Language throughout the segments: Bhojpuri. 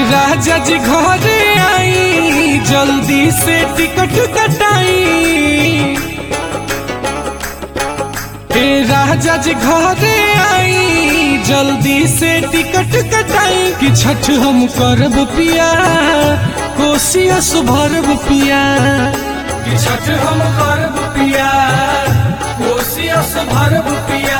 राजा जी घरे आई जल्दी से टिकट कटाई। हे राजा जी घरे आई जल्दी से टिकट कटाई कि छठ हम करब पिया कोसिया सुभरब पिया कि छठ हम करब पिया कोसिया सुभरब पिया।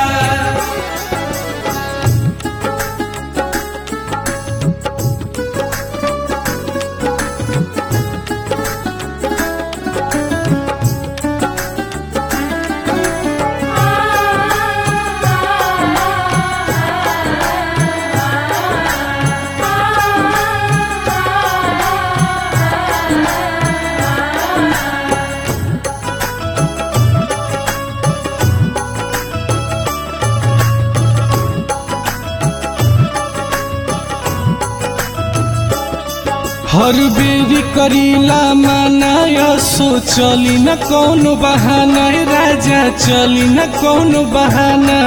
हर बेरी करीला मनाया सो चली न कौनो बहाना राजा चली न कौनो बहाना।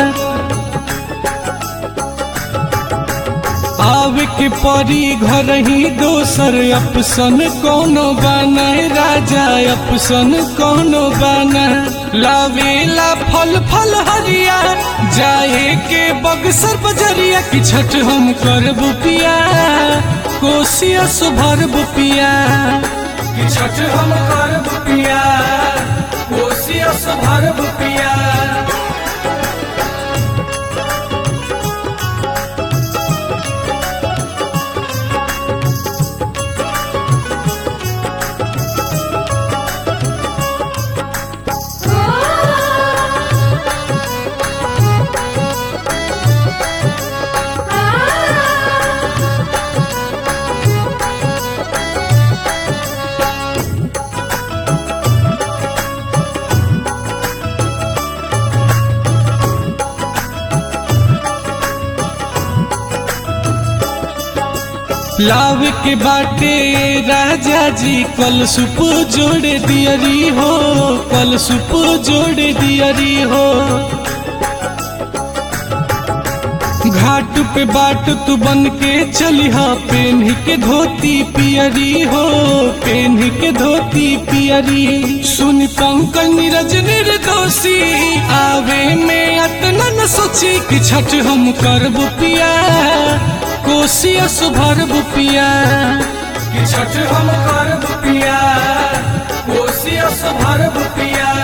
आवे के परी घर ही दोसर अपसन कौनो बाना राजा अपसन कौनो बाना। लावेला फल फल हरिया जाए के बगसर बजरिया कि छठ हम करब पिया कोसिया सुभरब पिया कि छठ हम करब पिया कोसिया सुभरब पिया। लाव के बाटे राजा जी कल सुप जोड़े दियरी हो कल सुप जोड़े दियरी हो। घाट पे बाट तू बन के चलिहा पेन्ही के धोती पियरी हो पेन्ही के धोती पियरी। सुन पंकज नीरज निर्दोषी आवे में अतना न सोची कि छठ हम करब पिया कोसिया सुभरब पिया कि छठ हम करब पिया कोसिया सुभरब पिया।